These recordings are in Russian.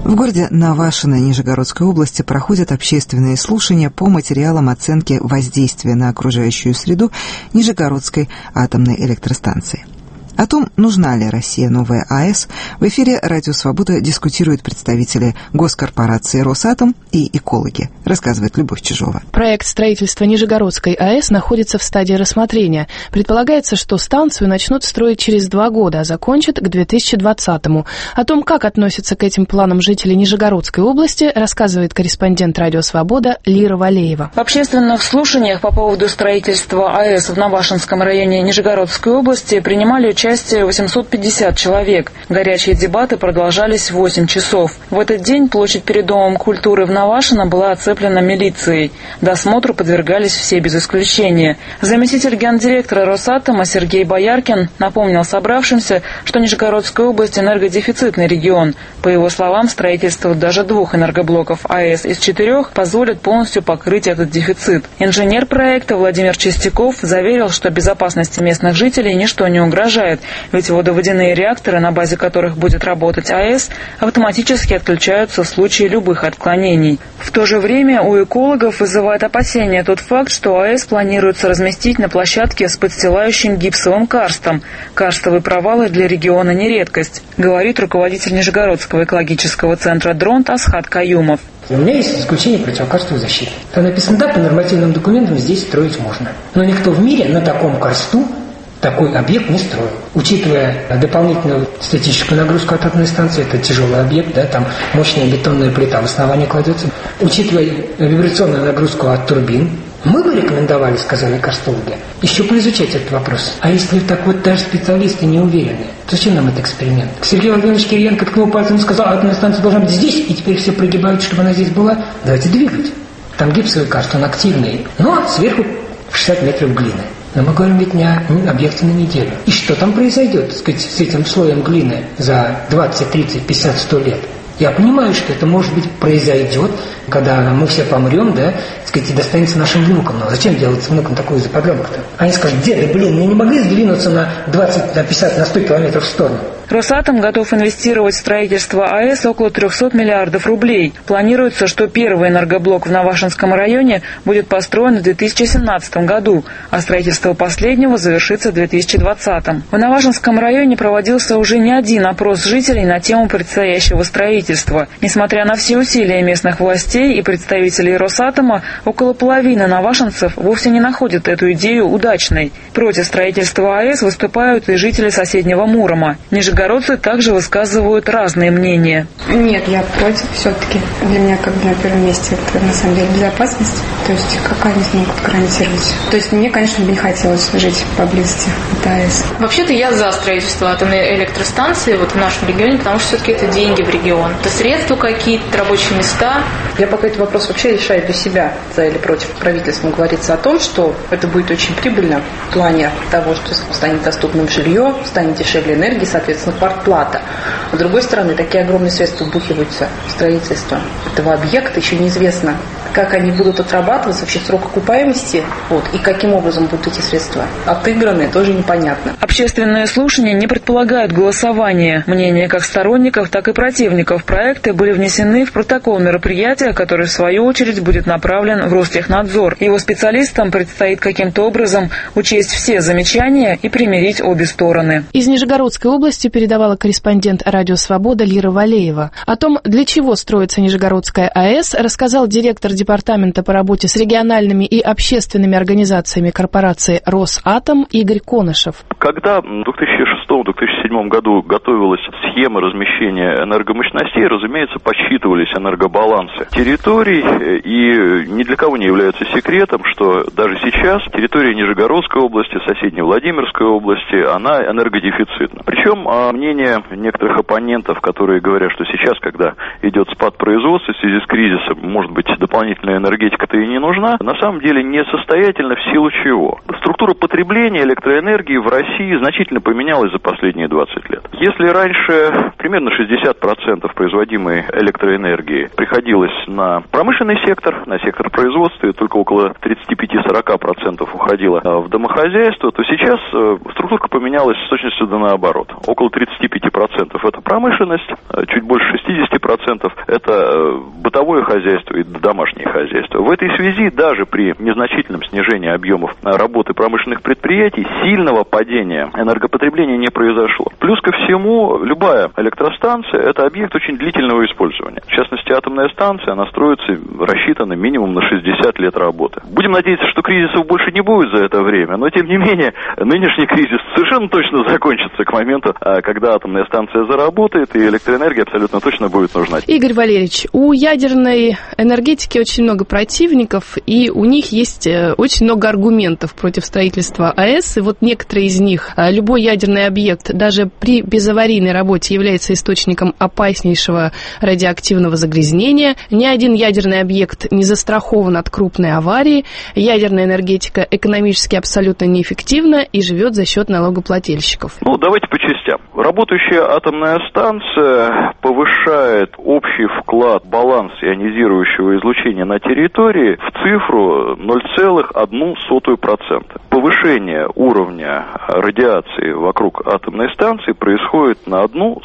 В городе Навашино Нижегородской области проходят общественные слушания по материалам оценки воздействия на окружающую среду Нижегородской атомной электростанции. О том, нужна ли России новая АЭС, в эфире «Радио Свобода» дискутируют представители госкорпорации «Росатом» и экологи, рассказывает Любовь Чижова. Проект строительства Нижегородской АЭС находится в стадии рассмотрения. Предполагается, что станцию начнут строить через 2 года, а закончат к 2020-му. О том, как относятся к этим планам жители Нижегородской области, рассказывает корреспондент «Радио Свобода» Лира Валеева. В общественных слушаниях по поводу строительства АЭС в Навашинском районе Нижегородской области принимали участие 850 человек. Горячие дебаты продолжались 8 часов. В этот день площадь перед Домом культуры в Навашино была оцеплена милицией. Досмотру подвергались все без исключения. Заместитель гендиректора Росатома Сергей Бояркин напомнил собравшимся, что Нижегородская область – энергодефицитный регион. По его словам, строительство даже 2 энергоблоков АЭС из 4 позволит полностью покрыть этот дефицит. Инженер проекта Владимир Чистяков заверил, что безопасности местных жителей ничто не угрожает, ведь водоводяные реакторы, на базе которых будет работать АЭС, автоматически отключаются в случае любых отклонений. В то же время у экологов вызывает опасения тот факт, что АЭС планируется разместить на площадке с подстилающим гипсовым карстом. Карстовые провалы для региона не редкость, говорит руководитель Нижегородского экологического центра «Дронт» Асхат Каюмов. У меня есть исключение противокарстовой защиты. Там написано, да, по нормативным документам здесь строить можно. Но никто в мире на таком карсту такой объект не строил. Учитывая дополнительную статическую нагрузку от атомной станции, это тяжелый объект, да, там мощная бетонная плита в основании кладется. Учитывая вибрационную нагрузку от турбин, мы бы рекомендовали, сказали карстологи, еще поизучать этот вопрос. А если так вот даже специалисты не уверены, то зачем нам этот эксперимент? Сергей Владимирович Кириенко ткнул пальцем и сказал, атомная станция должна быть здесь, и теперь все прогибают, чтобы она здесь была. Давайте двигать. Там гипсовый карст, он активный, но сверху 60 метров глины. Но мы говорим ведь не о объекте на неделю. И что там произойдет, так сказать, с этим слоем глины за 20, 30, 50, 100 лет? Я понимаю, что это, может быть, произойдет, когда мы все помрем, да, так сказать, и достанется нашим внукам. Но зачем делать внукам такую заподлёбок-то? Они скажут, деды, мы не могли сдвинуться на 20, на 50, на 100 километров в сторону. Росатом готов инвестировать в строительство АЭС около 300 миллиардов рублей. Планируется, что первый энергоблок в Навашинском районе будет построен в 2017 году, а строительство последнего завершится в 2020. В Навашинском районе проводился уже не один опрос жителей на тему предстоящего строительства. Несмотря на все усилия местных властей и представителей Росатома, около половины навашинцев вовсе не находят эту идею удачной. Против строительства АЭС выступают и жители соседнего Мурома. Нижегородцы также высказывают разные мнения. Нет, я против все-таки. Для меня как бы на первом месте это на самом деле безопасность. То есть как они смогут гарантировать. То есть мне, конечно, бы не хотелось жить поблизости от АЭС. Вообще-то я за строительство атомной электростанции вот в нашем регионе, потому что все-таки это деньги в регион. Это средства какие-то, рабочие места. Я пока этот вопрос вообще решаю для себя, за или против. Правительством говорится о том, что это будет очень прибыльно в плане того, что станет доступным жилье, станет дешевле энергии, соответственно, квартплата. С другой стороны, такие огромные средства вбухиваются в строительство этого объекта. Еще неизвестно, как они будут отрабатываться, вообще срок окупаемости, и каким образом будут эти средства отыграны, тоже непонятно. Общественные слушания не предполагают голосования. Мнения как сторонников, так и противников проекта были внесены в протокол мероприятия, который, в свою очередь, будет направлен в Ростехнадзор. Его специалистам предстоит каким-то образом учесть все замечания и примирить обе стороны. Из Нижегородской области передавала корреспондент «Радио Свобода» Лира Валеева. О том, для чего строится Нижегородская АЭС, рассказал директор департамента по работе с региональными и общественными организациями корпорации «Росатом» Игорь Конышев. Когда в 2006-2007 году готовилась схема размещения энергомощностей, разумеется, подсчитывались энергобалансы территорий, и ни для кого не является секретом, что даже сейчас территория Нижегородской области, соседней Владимирской области, она энергодефицитна. Причем мнение некоторых оппонентов, которые говорят, что сейчас, когда идет спад производства в связи с кризисом, может быть дополнительно дополнительная энергетика-то и не нужна, на самом деле несостоятельна в силу чего? Структура потребления электроэнергии в России значительно поменялась за последние 20 лет. Если раньше примерно 60% производимой электроэнергии приходилось на промышленный сектор, на сектор производства, и только около 35-40% уходило в домохозяйство, то сейчас структура поменялась с точностью до наоборот. Около 35% это промышленность, чуть больше 60% это бытовое хозяйство и домашнее хозяйство. В этой связи даже при незначительном снижении объемов работы промышленных предприятий сильного падения энергопотребления не произошло. Плюс ко всему, любая электростанция – это объект очень длительного использования. В частности, атомная станция, она строится, рассчитана минимум на 60 лет работы. Будем надеяться, что кризисов больше не будет за это время, но тем не менее, нынешний кризис совершенно точно закончится к моменту, когда атомная станция заработает, и электроэнергия абсолютно точно будет нужна. Игорь Валерьевич, у ядерной энергетики очень много противников, и у них есть очень много аргументов против строительства АЭС, и вот некоторые из них. Любой ядерный объект даже при безаварийной работе является источником опаснейшего радиоактивного загрязнения. Ни один ядерный объект не застрахован от крупной аварии. Ядерная энергетика экономически абсолютно неэффективна и живет за счет налогоплательщиков. Давайте по частям. Работающая атомная станция повышает общий вклад, баланс ионизирующего излучения на территории в цифру 0,01%. Повышение уровня радиации вокруг атомной станции происходит на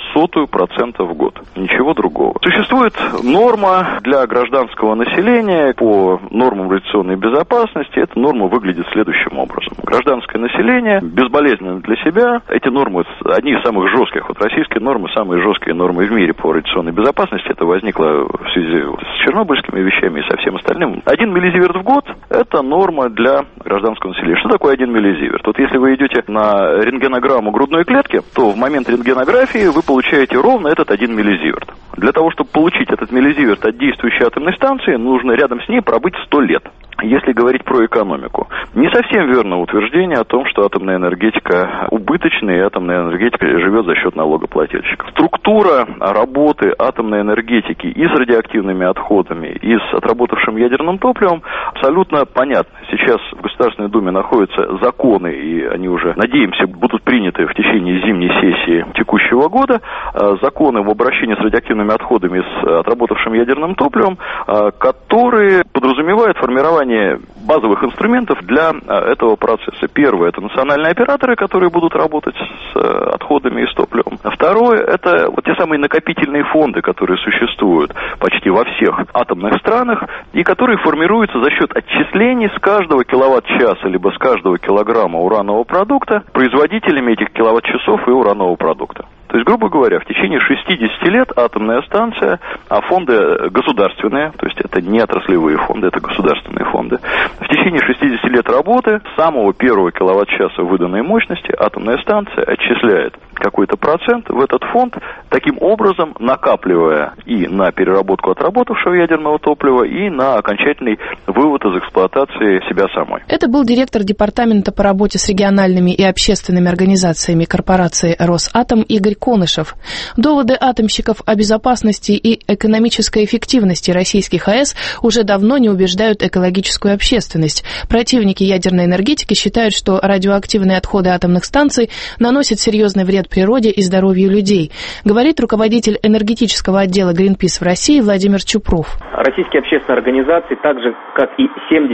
0,01% в год. Ничего другого. Существует норма для гражданского населения по нормам радиационной безопасности. Эта норма выглядит следующим образом. Гражданское население безболезненно для себя. Эти нормы одни из самых жестких. Вот российские нормы самые жесткие нормы в мире по радиационной безопасности. Это возникло в связи с чернобыльскими вещами и со всем остальным. 1 миллизиверт в год – это норма для гражданского населения. Что такое 1 миллизиверт? Вот если вы идете на рентгенограмму грудной клетки, то в момент рентгенографии вы получаете ровно этот 1 миллизиверт. Для того, чтобы получить этот миллизиверт от действующей атомной станции, нужно рядом с ней пробыть 100 лет. Если говорить про экономику, не совсем верно утверждение о том, что атомная энергетика убыточная, и атомная энергетика живет за счет налогоплательщиков. Структура работы атомной энергетики и с радиоактивными отходами, и с отработавшим ядерным топливом абсолютно понятна. Сейчас в Государственной Думе находятся законы, и они уже, надеемся, будут приняты в течение зимней сессии текущего года, законы в обращении с радиоактивными отходами и с отработавшим ядерным топливом, которые подразумевают формирование базовых инструментов для этого процесса. Первое – это национальные операторы, которые будут работать с отходами и с топливом. Второе – это вот те самые накопительные фонды, которые существуют почти во всех атомных странах и которые формируются за счет отчислений с каждого киловатт-часа либо с каждого килограмма уранового продукта производителями этих киловатт-часов и уранового продукта. То есть, грубо говоря, в течение 60 лет атомная станция, а фонды государственные, то есть это не отраслевые фонды, это государственные фонды, в течение 60 лет работы с самого первого киловатт-часа выданной мощности атомная станция отчисляет какой-то процент в этот фонд, таким образом накапливая и на переработку отработавшего ядерного топлива, и на окончательный вывод из эксплуатации себя самой. Это был директор департамента по работе с региональными и общественными организациями корпорации «Росатом» Игорь Конышев. Доводы атомщиков о безопасности и экономической эффективности российских АЭС уже давно не убеждают экологическую общественность. Противники ядерной энергетики считают, что радиоактивные отходы атомных станций наносят серьезный вред природе и здоровью людей, говорит руководитель энергетического отдела Greenpeace в России Владимир Чупров. Российские общественные организации, так же как и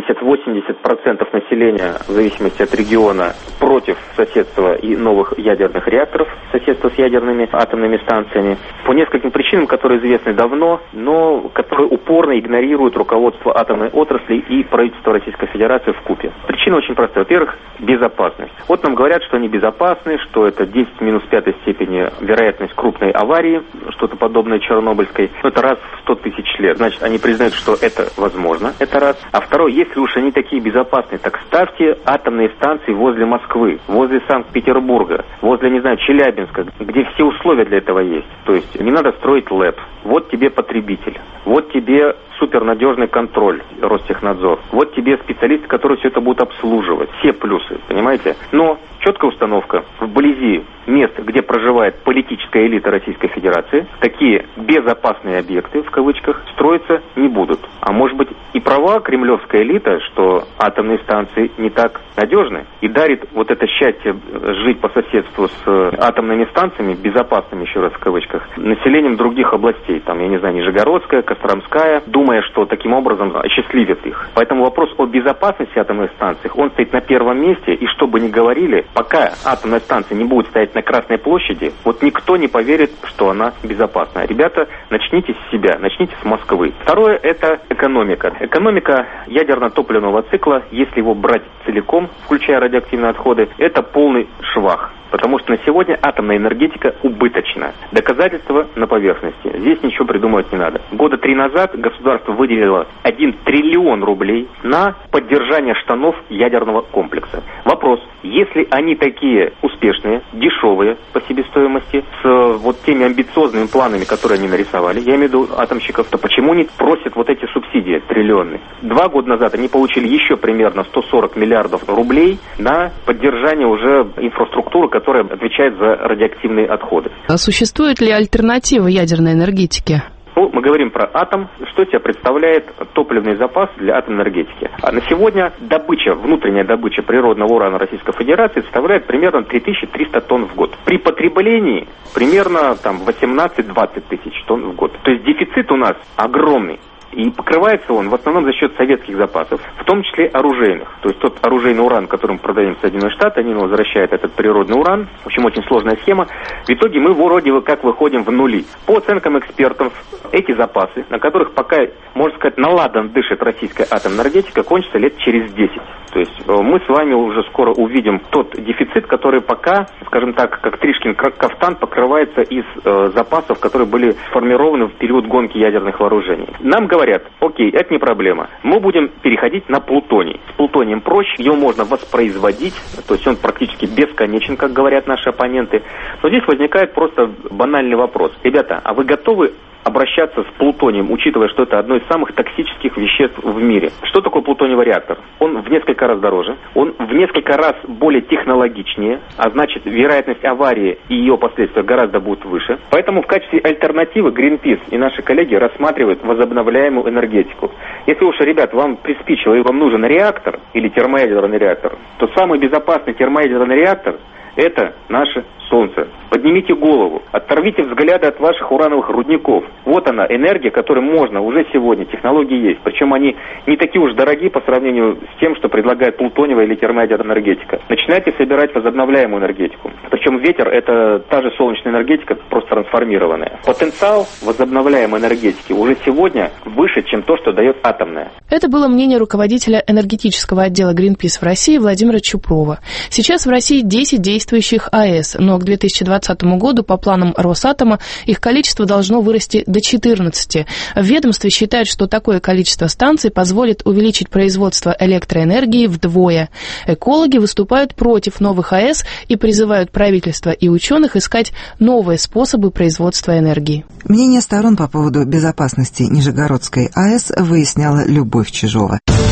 70-80% населения, в зависимости от региона, против соседства и новых ядерных реакторов, соседства с ядерными атомными станциями, по нескольким причинам, которые известны давно, но которые упорно игнорируют руководство атомной отрасли и правительство Российской Федерации вкупе. Причина очень простая. Во-первых, безопасность. Вот нам говорят, что они безопасны, что это 10 минус пятой степени вероятность крупной аварии, что-то подобное Чернобыльской. Это раз в 100 тысяч лет. Значит, они признают, что это возможно. Это раз. А второе, если уж они такие безопасные, так ставьте атомные станции возле Москвы, возле Санкт-Петербурга, возле, не знаю, Челябинска, где все условия для этого есть. То есть не надо строить ЛЭП. Вот тебе потребитель. Вот тебе супернадежный контроль, Ростехнадзор. Вот тебе специалисты, которые все это будут обслуживать. Все плюсы, понимаете? Но четкая установка вблизи мест, где проживает политическая элита Российской Федерации, такие безопасные объекты, в кавычках, строиться не будут. А может быть и права кремлевская элита, что атомные станции не так надежны и дарит вот это счастье жить по соседству с атомными станциями, безопасными, еще раз в кавычках, населением других областей, там, я не знаю, Нижегородская, Костромская, думая, что таким образом осчастливит их. Поэтому вопрос о безопасности атомных станций, он стоит на первом месте, и что бы ни говорили, пока атомная станция не будет стоять на Красной площади, вот никто не поверит, что она безопасна. Ребята, начните с себя, начните с Москвы. Второе – это экономика. Экономика ядерно-топливного цикла, если его брать целиком, включая радиоактивные отходы, это полный швах. Потому что на сегодня атомная энергетика убыточна. Доказательства на поверхности. Здесь ничего придумывать не надо. Года 3 назад государство выделило 1 триллион рублей на поддержание штанов ядерного комплекса. Вопрос, если они такие успешные, дешевые по себестоимости, с вот теми амбициозными планами, которые они нарисовали, я имею в виду атомщиков, то почему они просят вот эти субсидии триллионные? 2 года назад они получили еще примерно 140 миллиардов рублей на поддержание уже инфраструктуры, которая отвечает за радиоактивные отходы. А существует ли альтернатива ядерной энергетике? Ну, мы говорим про атом. Что себя представляет топливный запас для атомной энергетики? А на сегодня внутренняя добыча природного урана Российской Федерации составляет примерно 3300 тонн в год. При потреблении примерно 18-20 тысяч тонн в год. То есть дефицит у нас огромный. И покрывается он в основном за счет советских запасов, в том числе оружейных. То есть тот оружейный уран, который мы продаем в Соединенные Штаты, они возвращают этот природный уран. В общем, очень сложная схема. В итоге мы вроде как выходим в нули. По оценкам экспертов, эти запасы, на которых пока, можно сказать, наладан дышит российская атомная энергетика, кончатся лет через 10. То есть мы с вами уже скоро увидим тот дефицит, который пока, скажем так, как Тришкин кафтан, покрывается из запасов, которые были сформированы в период гонки ядерных вооружений. Нам говорят, окей, это не проблема. Мы будем переходить на плутоний. С плутонием проще, его можно воспроизводить, то есть он практически бесконечен, как говорят наши оппоненты. Но здесь возникает просто банальный вопрос. Ребята, а вы готовы обращаться с плутонием, учитывая, что это одно из самых токсических веществ в мире? Что такое плутониевый реактор? Он в несколько раз дороже, он в несколько раз более технологичнее, а значит, вероятность аварии и ее последствия гораздо будет выше. Поэтому в качестве альтернативы Greenpeace и наши коллеги рассматривают возобновляемую энергетику. Если уж, ребят, вам приспичило и вам нужен реактор или термоядерный реактор, то самый безопасный термоядерный реактор – это наше Солнце. Поднимите голову, оторвите взгляды от ваших урановых рудников. Вот она, энергия, которую можно уже сегодня, технологии есть. Причем они не такие уж дорогие по сравнению с тем, что предлагает плутониевая или термоядерная энергетика. Начинайте собирать возобновляемую энергетику. Причем ветер – это та же солнечная энергетика, просто трансформированная. Потенциал возобновляемой энергетики уже сегодня выше, чем то, что дает атомная. Это было мнение руководителя энергетического отдела Greenpeace в России Владимира Чупрова. Сейчас в России 10 действующих АЭС, но к 2020 году по планам Росатома их количество должно вырасти до 14. В ведомстве считают, что такое количество станций позволит увеличить производство электроэнергии вдвое. Экологи выступают против новых АЭС и призывают правительство и ученых искать новые способы производства энергии. Мнение сторон по поводу безопасности Нижегородской АЭС выясняла Любовь Чижова.